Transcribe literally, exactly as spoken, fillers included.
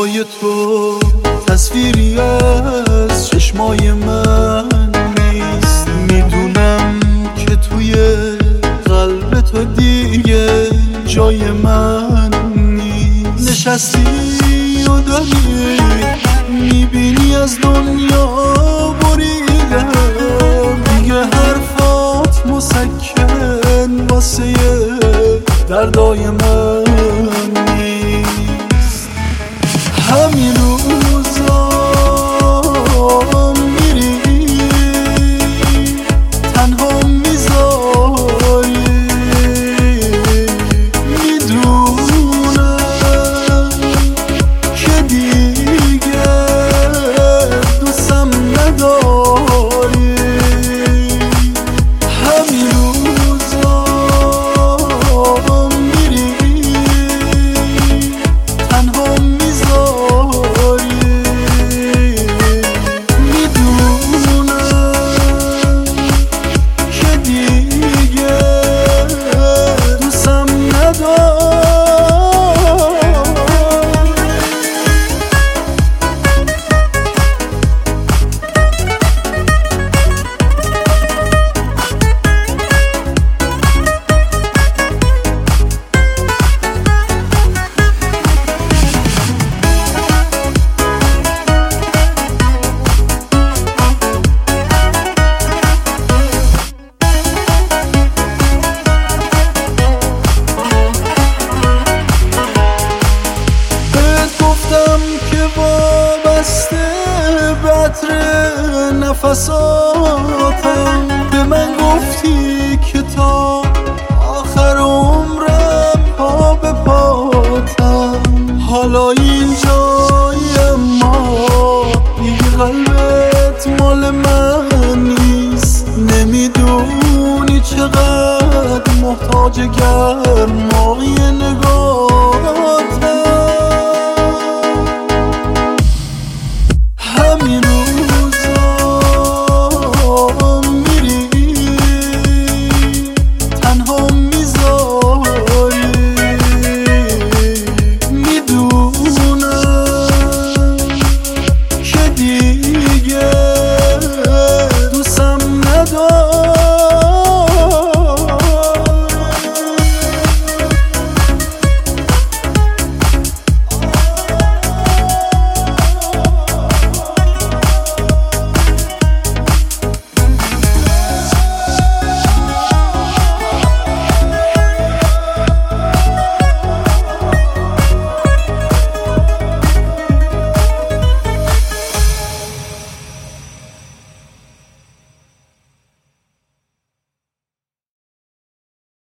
چشمای تو تصویری از چشمای من نیست. میدونم که توی قلب تو دیگه جای من نیست. نشستی و داری میبینی از دنیا بریدم، دیگه حرفات مسکن واسه دردای من نیست. همین روزا میری تنها میذاری، میدونم که دیگه دوستم نداری. همین روزا میری تنها میذاری، میدونم که دیگه دوستم نداری. که وابسته به عطر نفساتم، به من گفتی که تا آخر عمرم پا به پاتم. حالا این جای ما دیگه قلبت مال من نیست. نمیدونی چقدر محتاج گرمای نگاه